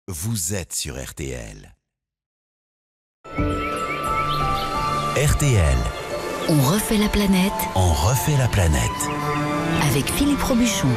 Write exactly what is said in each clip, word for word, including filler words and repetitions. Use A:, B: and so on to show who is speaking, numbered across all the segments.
A: Vous êtes sur R T L. R T L.
B: On refait la planète.
A: On refait la planète.
B: Avec Philippe Robuchon.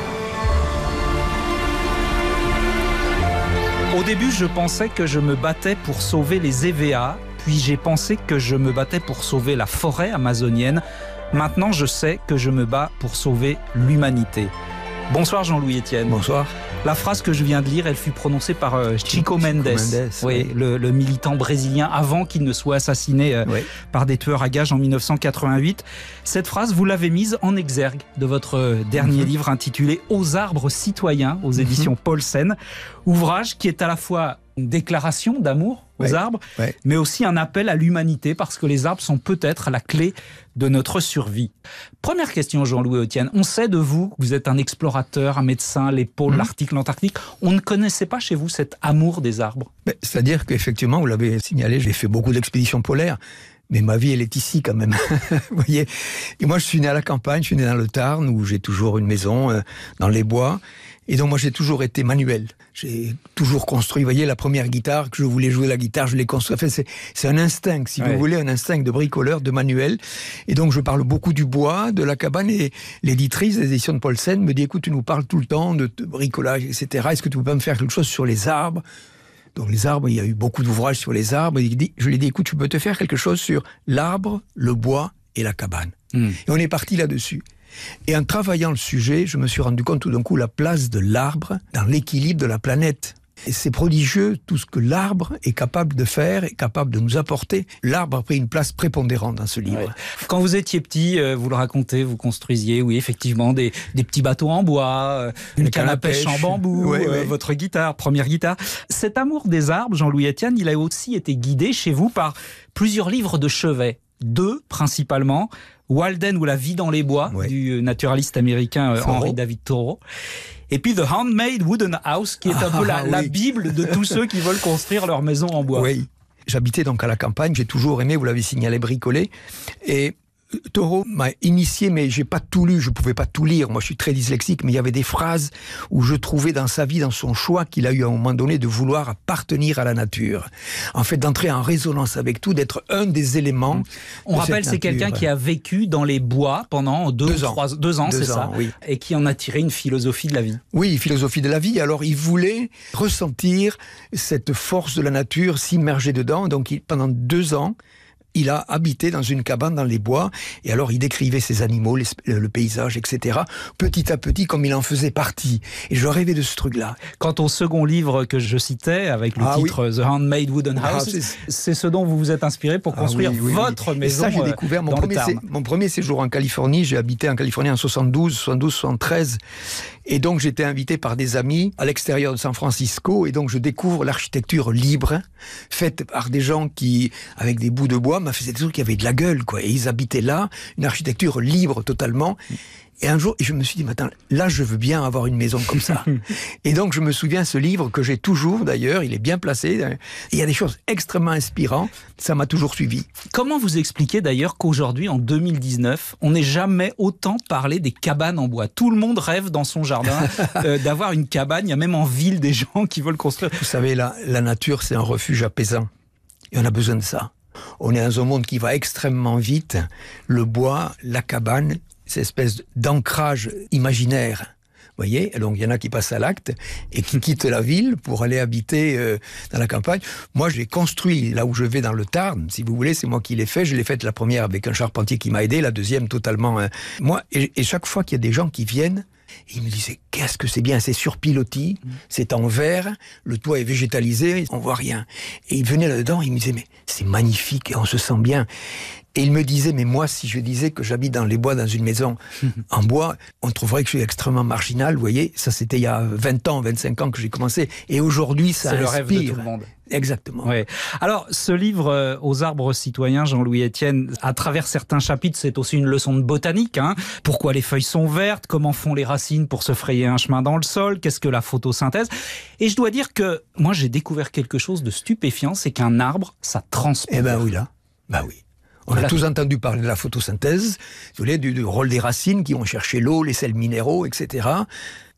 C: Au début, je pensais que je me battais pour sauver les E V A, puis j'ai pensé que je me battais pour sauver la forêt amazonienne. Maintenant, je sais que je me bats pour sauver l'humanité. Bonsoir Jean-Louis Etienne.
D: Bonsoir.
C: La phrase que je viens de lire, elle fut prononcée par euh, Chico, Chico Mendes,
D: Mendes,
C: oui,
D: oui.
C: Le, le militant brésilien, avant qu'il ne soit assassiné euh,
D: oui.
C: par des tueurs à gages en mille neuf cent quatre-vingt-huit. Cette phrase, vous l'avez mise en exergue de votre euh, dernier mm-hmm. livre intitulé « Aux arbres citoyens » aux éditions mm-hmm. Paulsen, ouvrage qui est à la fois une déclaration d'amour aux
D: ouais,
C: arbres,
D: ouais.
C: mais aussi un appel à l'humanité, parce que les arbres sont peut-être la clé de notre survie. Première question, Jean-Louis Etienne. On sait de vous que vous êtes un explorateur, un médecin, les pôles, mmh. l'Arctique, l'Antarctique. On ne connaissait pas chez vous cet amour des arbres.
D: C'est-à-dire qu'effectivement, vous l'avez signalé, j'ai fait beaucoup d'expéditions polaires. Mais ma vie, elle est ici quand même. Vous voyez. Et moi, je suis né à la campagne, je suis né dans le Tarn, où j'ai toujours une maison euh, dans les bois. Et donc, moi, j'ai toujours été manuel. J'ai toujours construit. Vous voyez, la première guitare, que je voulais jouer la guitare, je l'ai construite. Enfin, c'est, c'est un instinct, si ouais. vous voulez, un instinct de bricoleur, de manuel. Et donc, je parle beaucoup du bois, de la cabane. Et l'éditrice des éditions de Paulsen me dit, écoute, tu nous parles tout le temps de, de bricolage, et cetera. Est-ce que tu peux pas me faire quelque chose sur les arbres ? Donc les arbres, il y a eu beaucoup d'ouvrages sur les arbres. Je lui ai dit, écoute, tu peux te faire quelque chose sur l'arbre, le bois et la cabane. Mmh. Et on est parti là-dessus. Et en travaillant le sujet, je me suis rendu compte tout d'un coup la place de l'arbre dans l'équilibre de la planète. Et c'est prodigieux tout ce que l'arbre est capable de faire, est capable de nous apporter. L'arbre a pris une place prépondérante dans ce livre.
C: Ouais. Quand vous étiez petit, euh, vous le racontez, vous construisiez, oui, effectivement, des, des petits bateaux en bois, euh, une canne à pêche en bambou, ouais, euh, ouais. votre guitare, première guitare. Cet amour des arbres, Jean-Louis Etienne, il a aussi été guidé chez vous par plusieurs livres de chevet. Deux, principalement. Walden ou La vie dans les bois, ouais. du naturaliste américain euh, Henry David Thoreau. Et puis The Handmade Wooden House, qui est un ah, peu la, oui. la Bible de tous ceux qui veulent construire leur maison en bois.
D: Oui, j'habitais donc à la campagne, j'ai toujours aimé, vous l'avez signalé, bricoler. Et Thoreau m'a initié, mais j'ai pas tout lu, je pouvais pas tout lire. Moi, je suis très dyslexique, mais il y avait des phrases où je trouvais dans sa vie, dans son choix, qu'il a eu à un moment donné de vouloir appartenir à la nature. En fait, d'entrer en résonance avec tout, d'être un des éléments.
C: On
D: de
C: rappelle, c'est quelqu'un qui a vécu dans les bois pendant deux,
D: deux
C: ou
D: ans,
C: trois, deux ans,
D: deux
C: c'est
D: ans,
C: ça,
D: oui.
C: Et qui en a tiré une philosophie de la vie.
D: Oui, philosophie de la vie. Alors, il voulait ressentir cette force de la nature, s'immerger dedans. Donc, il, pendant deux ans, il a habité dans une cabane dans les bois, et alors il décrivait ses animaux, les, le paysage, et cetera, petit à petit, comme il en faisait partie. Et je rêvais de ce truc-là.
C: Quant au second livre que je citais, avec le ah, titre oui. The Handmade Wooden House, ah, c'est... c'est ce dont vous vous êtes inspiré pour construire ah, oui, oui, votre
D: oui.
C: maison.
D: Et ça, j'ai découvert mon premier, sé... mon premier séjour en Californie. J'ai habité en Californie en soixante-douze, soixante-douze, soixante-treize. Et donc, j'étais invité par des amis à l'extérieur de San Francisco. Et donc, je découvre l'architecture libre, faite par des gens qui, avec des bouts de bois, m'a fait des trucs qui avaient de la gueule, quoi. Et ils habitaient là, une architecture libre totalement. Et un jour, je me suis dit, mais attends, là, je veux bien avoir une maison comme ça. Et donc, je me souviens, ce livre que j'ai toujours, d'ailleurs, il est bien placé. Et il y a des choses extrêmement inspirantes. Ça m'a toujours suivi.
C: Comment vous expliquez, d'ailleurs, qu'aujourd'hui, en deux mille dix-neuf, on n'ait jamais autant parlé des cabanes en bois? Tout le monde rêve dans son jardin euh, d'avoir une cabane. Il y a même en ville des gens qui veulent construire.
D: Vous savez, la, la nature, c'est un refuge apaisant. Et on a besoin de ça. On est dans un monde qui va extrêmement vite. Le bois, la cabane, cette espèce d'ancrage imaginaire. Vous voyez, donc il y en a qui passent à l'acte et qui quittent la ville pour aller habiter euh, dans la campagne. Moi, j'ai construit là où je vais dans le Tarn, si vous voulez, c'est moi qui l'ai fait. Je l'ai faite la première avec un charpentier qui m'a aidé, la deuxième totalement euh, moi. Et, et chaque fois qu'il y a des gens qui viennent, ils me disaient, qu'est-ce que c'est bien, c'est sur pilotis, mmh. c'est en verre, le toit est végétalisé, on voit rien. Et ils venaient là-dedans, ils me disaient, mais c'est magnifique et on se sent bien. Et il me disait, mais moi, si je disais que j'habite dans les bois, dans une maison en bois, on trouverait que je suis extrêmement marginal, vous voyez. Ça, c'était il y a vingt ans, vingt-cinq ans que j'ai commencé. Et aujourd'hui, ça
C: c'est
D: inspire.
C: Le rêve de tout le monde.
D: Exactement.
C: Ouais. Alors, ce livre, euh, Aux arbres citoyens, Jean-Louis Etienne, à travers certains chapitres, c'est aussi une leçon de botanique. Hein. Pourquoi les feuilles sont vertes? Comment font les racines pour se frayer un chemin dans le sol? Qu'est-ce que la photosynthèse? Et je dois dire que moi, j'ai découvert quelque chose de stupéfiant, c'est qu'un arbre, ça transpire.
D: Eh ben oui, là. Ben oui. On a tous entendu parler de la photosynthèse, vous voulez, du, du rôle des racines qui vont chercher l'eau, les sels minéraux, et cetera.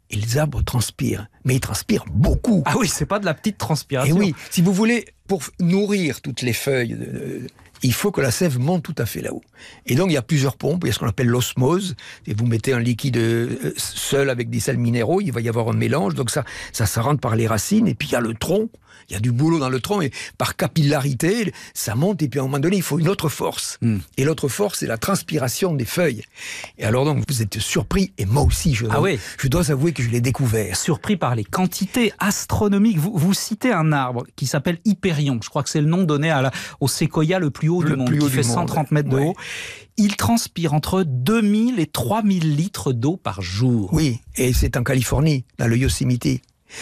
D: Et les arbres transpirent, mais ils transpirent beaucoup.
C: Ah oui, c'est pas de la petite transpiration.
D: Et oui, si vous voulez, pour nourrir toutes les feuilles, euh, il faut que la sève monte tout à fait là-haut. Et donc il y a plusieurs pompes, il y a ce qu'on appelle l'osmose, et vous mettez un liquide euh, seul avec des sels minéraux, il va y avoir un mélange, donc ça, ça, ça rentre par les racines, et puis il y a le tronc. Il y a du boulot dans le tronc et par capillarité, ça monte et puis à un moment donné, il faut une autre force. Mm. Et l'autre force, c'est la transpiration des feuilles. Et alors donc, vous êtes surpris, et moi aussi, je,
C: ah
D: dois,
C: oui.
D: je dois avouer que je l'ai découvert.
C: Surpris par les quantités astronomiques. Vous, vous citez un arbre qui s'appelle Hyperion. Je crois que c'est le nom donné à la, au séquoia le plus haut
D: le
C: du monde,
D: plus haut
C: qui
D: du
C: fait
D: monde.
C: cent trente mètres de
D: ouais.
C: haut. Il transpire entre deux mille et trois mille litres d'eau par jour.
D: Oui, et c'est en Californie, dans le Yosemite.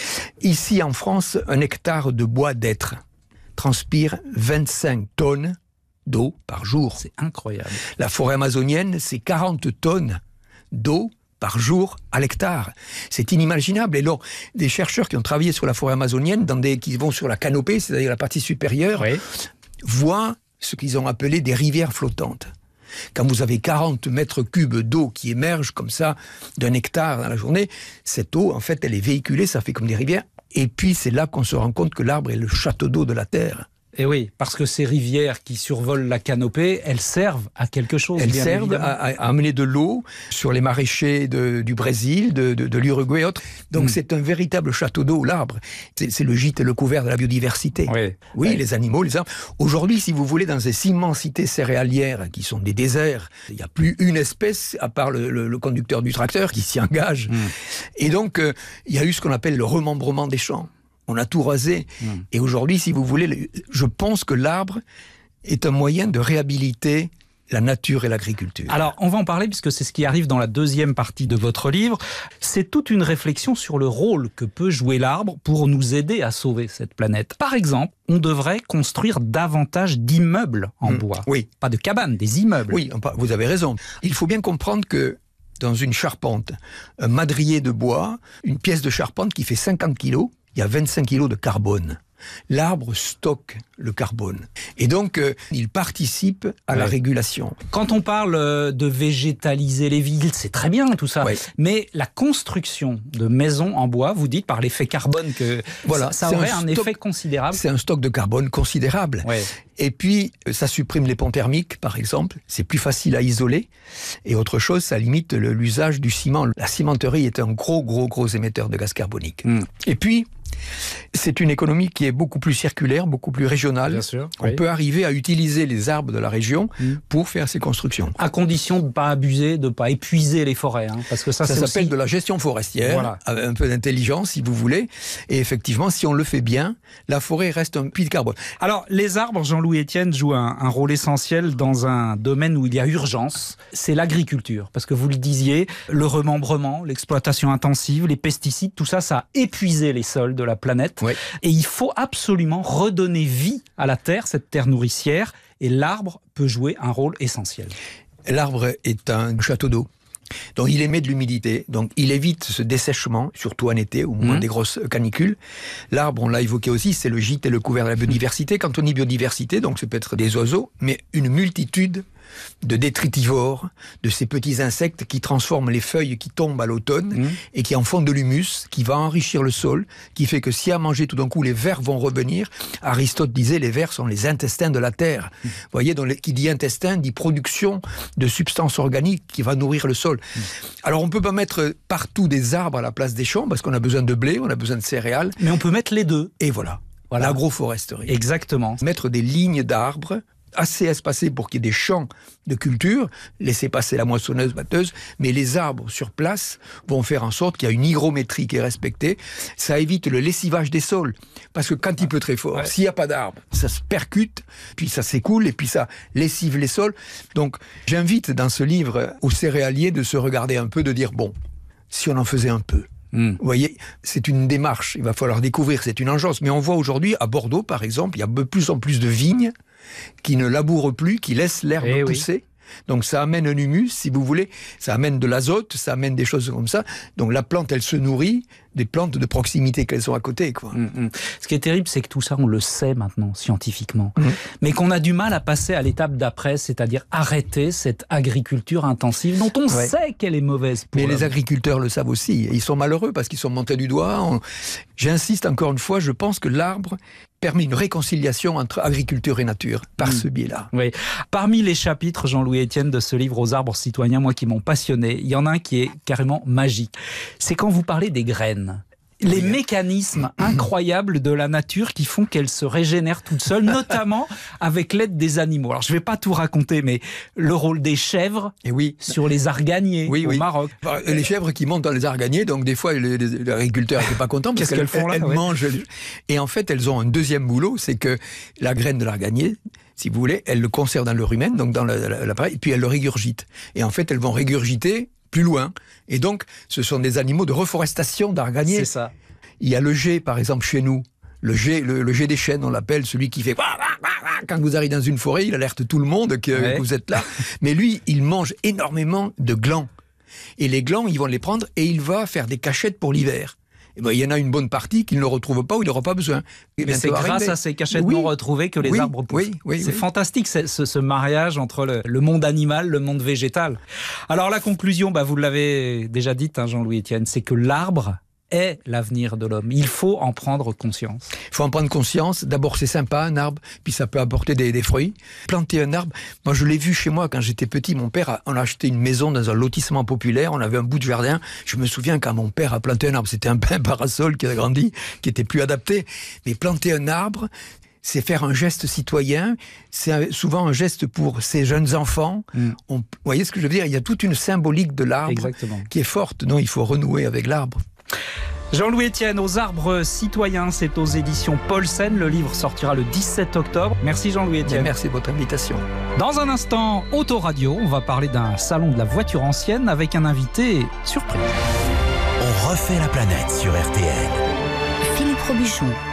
D: Ici, en France, un hectare de bois d'hêtre transpire vingt-cinq tonnes d'eau par jour.
C: C'est incroyable.
D: La forêt amazonienne, c'est quarante tonnes d'eau par jour à l'hectare. C'est inimaginable. Et alors, des chercheurs qui ont travaillé sur la forêt amazonienne, dans des, qui vont sur la canopée, c'est-à-dire la partie supérieure, oui. voient ce qu'ils ont appelé des rivières flottantes. Quand vous avez quarante mètres cubes d'eau qui émergent comme ça d'un hectare dans la journée, cette eau, en fait, elle est véhiculée, ça fait comme des rivières. Et puis, c'est là qu'on se rend compte que l'arbre est le château d'eau de la Terre.
C: Et oui, parce que ces rivières qui survolent la canopée, elles servent à quelque chose.
D: Elles
C: bien
D: servent à, à amener de l'eau sur les maraîchers de, du Brésil, de, de, de l'Uruguay et autres. Donc mm. c'est un véritable château d'eau, l'arbre. C'est, c'est le gîte et le couvert de la biodiversité.
C: Oui,
D: oui
C: oui.
D: les animaux, les arbres. Aujourd'hui, si vous voulez, dans ces immensités céréalières qui sont des déserts, il n'y a plus une espèce, à part le, le, le conducteur du tracteur, qui s'y engage. Mm. Et donc, euh, il y a eu ce qu'on appelle le remembrement des champs. On a tout rasé. Mmh. Et aujourd'hui, si vous voulez, je pense que l'arbre est un moyen de réhabiliter la nature et l'agriculture.
C: Alors, on va en parler puisque c'est ce qui arrive dans la deuxième partie de votre livre. C'est toute une réflexion sur le rôle que peut jouer l'arbre pour nous aider à sauver cette planète. Par exemple, on devrait construire davantage d'immeubles en mmh. bois.
D: Oui.
C: Pas de cabanes, des immeubles.
D: Oui, vous avez raison. Il faut bien comprendre que dans une charpente, un madrier de bois, une pièce de charpente qui fait cinquante kilos, il y a vingt-cinq kilos de carbone. L'arbre stocke le carbone. Et donc, euh, il participe à ouais. la régulation.
C: Quand on parle euh, de végétaliser les villes, c'est très bien tout ça. Ouais. Mais la construction de maisons en bois, vous dites par l'effet carbone que voilà, ça, ça aurait un, un stock, effet considérable.
D: C'est un stock de carbone considérable. Ouais. Et puis, ça supprime les ponts thermiques, par exemple. C'est plus facile à isoler. Et autre chose, ça limite le, l'usage du ciment. La cimenterie est un gros, gros, gros émetteur de gaz carbonique. Mm. Et puis, c'est une économie qui est beaucoup plus circulaire, beaucoup plus régionale.
C: Bien sûr,
D: On
C: oui.
D: peut arriver à utiliser les arbres de la région mmh. pour faire ces constructions.
C: À condition de ne pas abuser, de ne pas épuiser les forêts. Hein, parce que ça,
D: ça
C: c'est
D: s'appelle
C: aussi...
D: de la gestion forestière, voilà. avec un peu d'intelligence si vous voulez. Et effectivement, si on le fait bien, la forêt reste un puits de carbone.
C: Alors, les arbres, Jean-Louis Etienne, jouent un, un rôle essentiel dans un domaine où il y a urgence. C'est l'agriculture. Parce que vous le disiez, le remembrement, l'exploitation intensive, les pesticides, tout ça, ça a épuisé les sols de la planète. Oui. Et il faut absolument redonner vie à la terre, cette terre nourricière, et l'arbre peut jouer un rôle essentiel.
D: L'arbre est un château d'eau. Donc il émet de l'humidité, donc il évite ce dessèchement, surtout en été, au moment mmh. des grosses canicules. L'arbre, on l'a évoqué aussi, c'est le gîte et le couvert de la biodiversité. Quand on dit biodiversité, donc ça peut être des oiseaux, mais une multitude de détritivores, de ces petits insectes qui transforment les feuilles qui tombent à l'automne mmh. et qui en font de l'humus, qui va enrichir le sol, qui fait que s'il y a à manger tout d'un coup, les vers vont revenir. Aristote disait, les vers sont les intestins de la terre. Mmh. Vous voyez, donc, qui dit intestin, dit production de substances organiques qui va nourrir le sol. Mmh. Alors on ne peut pas mettre partout des arbres à la place des champs, parce qu'on a besoin de blé, on a besoin de céréales.
C: Mais on peut mettre les deux.
D: Et voilà, voilà. L'agroforesterie.
C: Exactement.
D: Mettre des lignes d'arbres assez espacés pour qu'il y ait des champs de culture, laisser passer la moissonneuse-batteuse, mais les arbres sur place vont faire en sorte qu'il y a une hygrométrie qui est respectée. Ça évite le lessivage des sols, parce que quand il pleut très fort, ouais. s'il n'y a pas d'arbres, ça se percute, puis ça s'écoule, et puis ça lessive les sols. Donc j'invite dans ce livre aux céréaliers de se regarder un peu, de dire, bon, si on en faisait un peu. Mmh. Vous voyez, c'est une démarche, il va falloir découvrir, c'est une engeance. Mais on voit aujourd'hui, à Bordeaux par exemple, il y a de plus en plus de vignes qui ne labourent plus, qui laissent l'herbe
C: eh
D: pousser.
C: Oui.
D: Donc ça amène un humus, si vous voulez, ça amène de l'azote, ça amène des choses comme ça. Donc la plante, elle se nourrit des plantes de proximité qu'elles sont à côté, quoi.
C: Mmh. Ce qui est terrible, c'est que tout ça, on le sait maintenant, scientifiquement. Mmh. Mais qu'on a du mal à passer à l'étape d'après, c'est-à-dire arrêter cette agriculture intensive dont on ouais. sait qu'elle est mauvaise pour
D: Mais
C: l'homme.
D: Les agriculteurs le savent aussi. Ils sont malheureux parce qu'ils sont montés du doigt. On... J'insiste encore une fois, je pense que l'arbre permet une réconciliation entre agriculture et nature, par mmh. ce biais-là.
C: Oui. Parmi les chapitres, Jean-Louis Etienne, de ce livre Aux arbres citoyens, moi qui m'ont passionné, il y en a un qui est carrément magique. C'est quand vous parlez des graines. Les oui. mécanismes incroyables de la nature qui font qu'elle se régénère toute seule, notamment avec l'aide des animaux. Alors, je ne vais pas tout raconter, mais le rôle des chèvres
D: et oui.
C: sur les arganiers
D: oui,
C: au
D: oui.
C: Maroc.
D: Les chèvres qui montent dans les arganiers, donc des fois, les, les, les agriculteurs n'étaient pas contents parce qu'elles font là, elles ouais. mangent. Et en fait, elles ont un deuxième boulot, c'est que la graine de l'arganier, si vous voulez, elles le conservent dans leur humaine, donc dans l'appareil, et puis elles le régurgitent. Et en fait, elles vont régurgiter plus loin. Et donc, ce sont des animaux de reforestation d'arganiers.
C: C'est ça.
D: Il y a le jet, par exemple, chez nous. Le jet, le, le jet des chênes, on l'appelle, celui qui fait... Quand vous arrivez dans une forêt, il alerte tout le monde que, ouais. que vous êtes là. Mais lui, il mange énormément de glands. Et les glands, ils vont les prendre et il va faire des cachettes pour l'hiver. Et ben, il y en a une bonne partie qu'il ne le retrouve pas ou il n'aura pas besoin.
C: Mais c'est grâce arriver. à ces cachettes oui. non retrouvées que les
D: oui.
C: arbres poussent.
D: Oui. Oui.
C: C'est
D: oui.
C: fantastique ce, ce mariage entre le, le monde animal, le monde végétal. Alors la conclusion, bah, vous l'avez déjà dite, hein, Jean-Louis Etienne, c'est que l'arbre est l'avenir de l'homme. Il faut en prendre conscience.
D: Il faut en prendre conscience. D'abord, c'est sympa, un arbre, puis ça peut apporter des, des fruits. Planter un arbre, moi je l'ai vu chez moi quand j'étais petit. Mon père, a, on a acheté une maison dans un lotissement populaire, on avait un bout de jardin. Je me souviens quand mon père a planté un arbre, c'était un parasol qui a grandi, qui était plus adapté. Mais planter un arbre, c'est faire un geste citoyen, c'est souvent un geste pour ces jeunes enfants. Mm. On, vous voyez ce que je veux dire? Il y a toute une symbolique de l'arbre Exactement. Qui est forte. Non, il faut renouer avec l'arbre.
C: Jean-Louis Etienne, Aux arbres citoyens, c'est aux éditions Paulsen. Le livre sortira le dix-sept octobre. Merci Jean-Louis Etienne.
D: Merci de votre invitation.
C: Dans un instant, Autoradio, on va parler d'un salon de la voiture ancienne avec un invité surprise.
A: On refait la planète sur R T L.
B: Philippe Robuchon.